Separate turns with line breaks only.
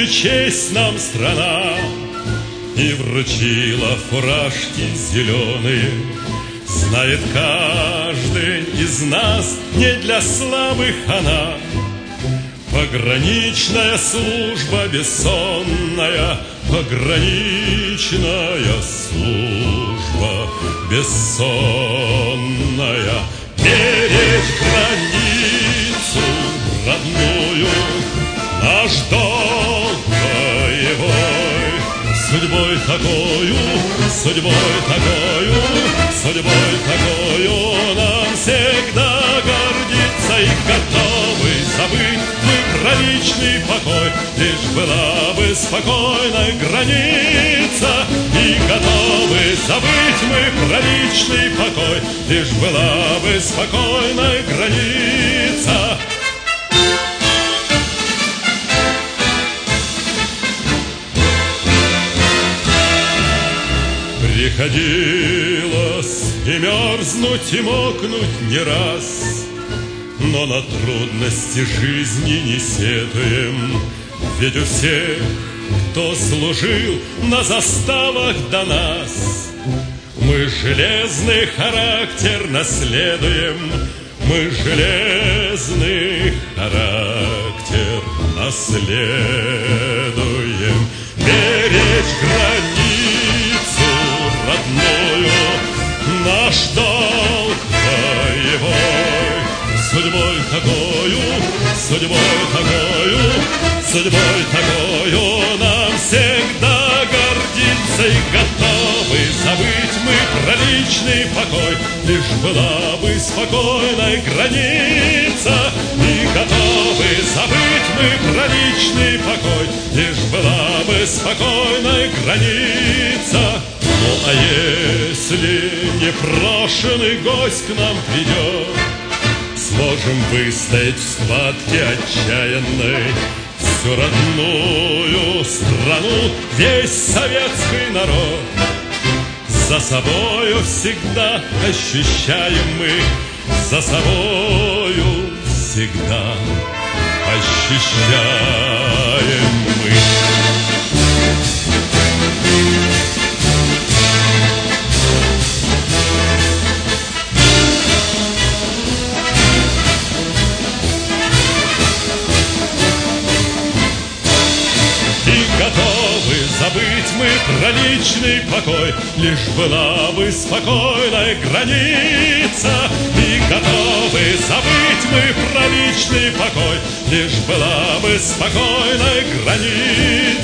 и честь нам страна, и вручила фуражки зеленые. Знает каждый из нас, не для слабых она. Пограничная служба бессонная, пограничная служба бессонная. Беречь границу родную наш долг боевой. Судьбой такою, судьбой такою, судьбой такою нам всегда гордиться и готовы забыть мы граничный покой, лишь была бы спокойная граница. И готовы забыть мы граничный покой, лишь была бы спокойная граница. Приходилось и мерзнуть, и мокнуть не раз, но на трудности жизни не сетуем. Ведь у всех, кто служил на заставах до нас, мы железный характер наследуем, мы железный характер наследуем. Беречь границу родную наш долг боевой. Судьбой такою, судьбой такою, судьбой такою нам всегда гордиться и готовы забыть мы про личный покой, лишь была бы спокойная граница. И готовы забыть мы про личный покой, лишь была бы спокойная граница. Ну а если непрошенный гость к нам придет, сможем выстоять в схватке отчаянной всю родную страну, весь советский народ. За собою всегда ощущаем мы, за собою всегда ощущаем мы. Готовы забыть мы про личный покой, лишь была бы спокойная граница. И готовы забыть мы про личный покой, лишь была бы спокойная граница.